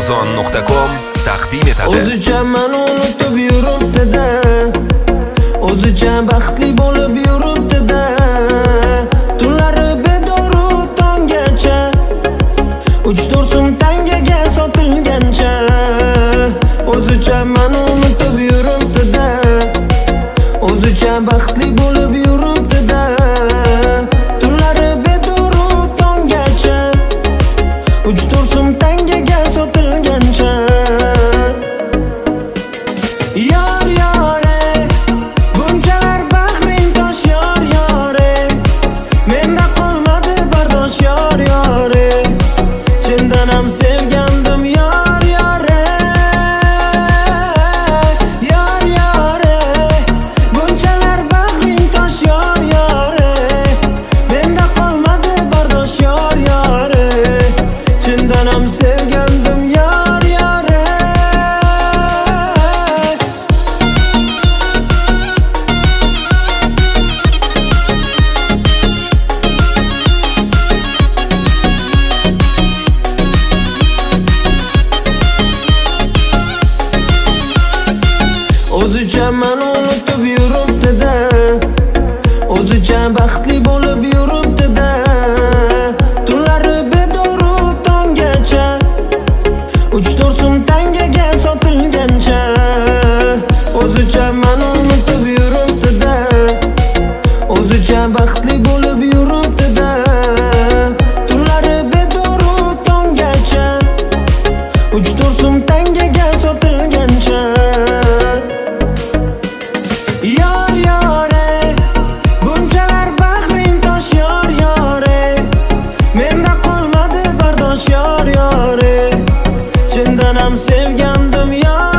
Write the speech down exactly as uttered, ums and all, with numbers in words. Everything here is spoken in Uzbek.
Ozon nuqta com taqdim etadi. O'zicha men unutib yuribdi-da, o'zicha baxtli bo'lib yuribdi-da, tunlari bedoru tonggacha, uch to'rt so'm tangaga sotilgancha. O'zicha men unutib yuribdi-da, o'zicha baxtli bo'lib yuribdi-da, tunlari bedoru tonggacha, uch to'rt so'm tangaga sotilgancha. Yor yore, bunchalar bahring tosh yor yore, menda qolmadi bardosh yor yore, chindan ham sevgandim yor yore. Yor yore, bunchalar bahring tosh yor yore, menda qolmadi bardosh yor yore, chindan ham sevgandim yor yore. O'zicha men unutib yuribdi-da, o'zicha baxtli bo'lib yuribdi-da, tunlari bedoru tonggacha, uch to'rt so'm tangaga sotilgancha. O'zicha men unutib yuribdi-da, o'zicha baxtli bo'lib yuribdi-da, tunlari bedoru tonggacha, uch to'rt so'm tangaga sotilgancha. Yor yore, bunchalar bahring tosh yor yore, menda qolmadi bardosh yor yore, chindan ham sevgandim yor